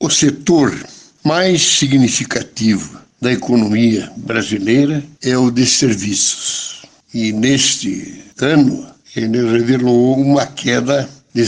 O setor mais significativo da economia brasileira é o de serviços. E neste ano ele revelou uma queda de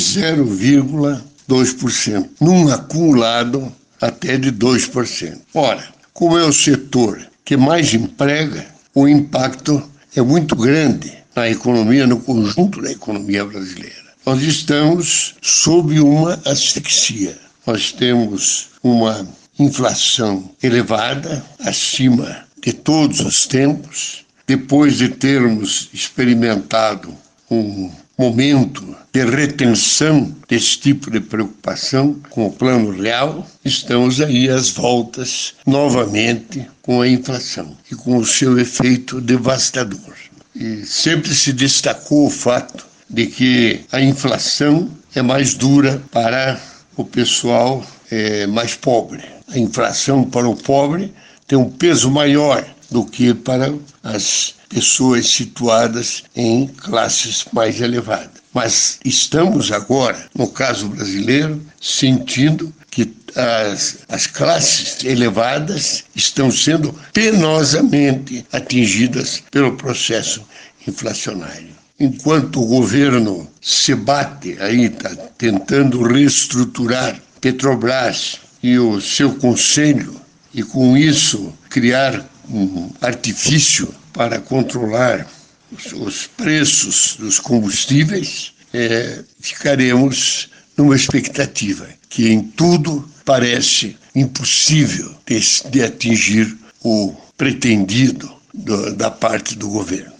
0,2%, num acumulado até de 2%. Ora, como é o setor que mais emprega, o impacto é muito grande na economia, no conjunto da economia brasileira. Nós estamos sob uma asfixia. Nós temos uma inflação elevada, acima de todos os tempos, depois de termos experimentado um momento de retenção desse tipo de preocupação com o Plano Real, estamos aí às voltas novamente com a inflação e com o seu efeito devastador. E sempre se destacou o fato de que a inflação é mais dura para o pessoal mais pobre. A inflação para o pobre tem um peso maior do que para as pessoas situadas em classes mais elevadas. Mas estamos agora, no caso brasileiro, sentindo que as classes elevadas estão sendo penosamente atingidas pelo processo inflacionário. Enquanto o governo se bate aí, está tentando reestruturar Petrobras e o seu conselho, e com isso criar um artifício para controlar os preços dos combustíveis, ficaremos numa expectativa que em tudo parece impossível de atingir o pretendido da parte do governo.